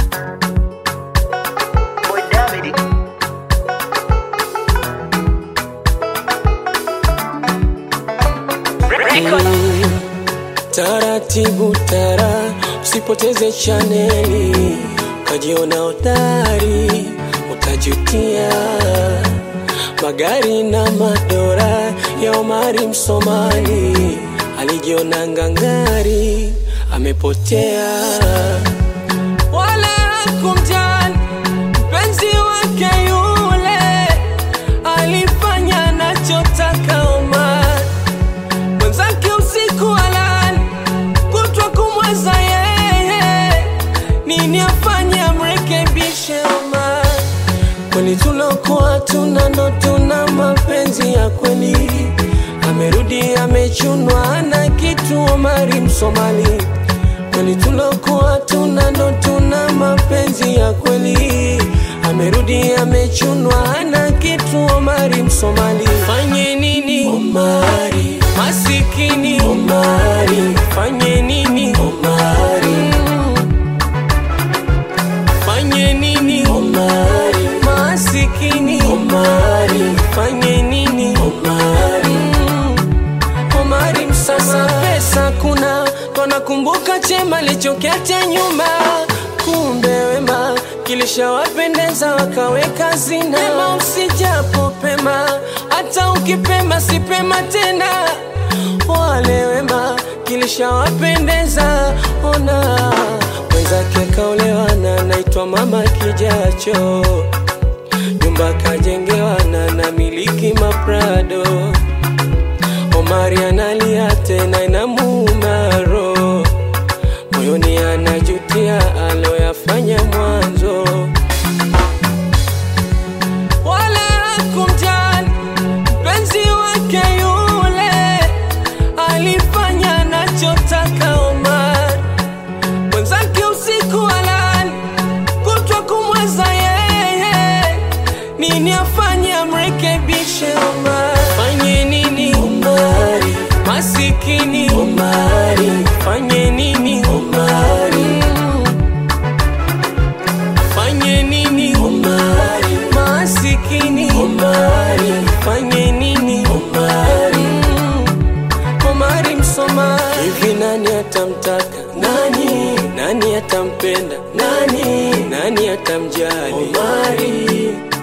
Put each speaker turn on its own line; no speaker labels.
Taratibu tara, usipoteze chaneli, ukajiona hodari, utajutia. Magari na madora ya Omari Msomali, alijiona ngangari, amepotea. Wala hakumjali mpenzi wake yule, alifanya anachotaka Omar. Mwenzake usiku halali, kutwa kumweza yeye, nini afanye amrekebishe Omar? Kwani tulokuwa tuna ndo tuna mapenzi ya kweli? Amerudi amechunwa na kitu Omari Msomali. Kwani tulokuwa tuna ndo tuna mapenzi ya kweli? Amerudi amechunwa na kitu Omari Msomali. Fanye nini Omari masikini? Omari fanye nini Omari? Fanye nini Omari masikini? Omari fanye nini Omari? Omari msasa pesa kuna, wanakumbuka chema lichokiacha nyuma. Kumbe wema kilishawapendeza wakaweka zina. Pema usijapo pema, hata ukipema sipema tena. Wale wema kilishawapendeza. Ona mwenzake kaolewa na naitwa mama kijacho, nyumba kajengewa na miliki maprado. Omari analia tena inamuuma roho, moyoni anajutia aloyafanya mwanzo. Wala hakumjali mpenzi wake yule, alifanya anachotaka Omar. Mwenzake usiku halali, kutwa kumweza yeye, nini afanye amrekebishe Omar? Fanye nini Omari masikini? Omari fanye nini Omari? Fanye nini Omari masikini? Omari fanye nini Omari? Omari Msomali. Hivi nani atamtaka nani? Nani atampenda nani? Nani atamjali Omari?